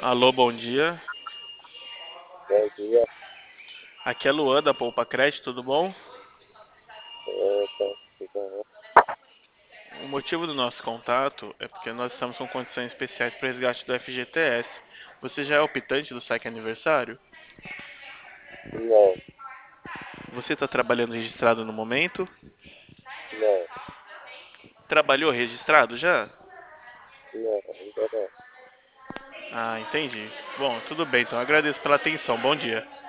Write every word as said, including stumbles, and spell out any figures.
Alô, bom dia. Bom dia. Aqui é Luan da Poupa Crédito, tudo bom? Opa, tudo bom? O motivo do nosso contato é porque nós estamos com condições especiais para resgate do F G T S. Você já é optante do saque aniversário? Não, Você está trabalhando registrado no momento? não, Trabalhou registrado já? não, ainda não. Ah, entendi. Bom, tudo bem, então agradeço pela atenção. Bom dia.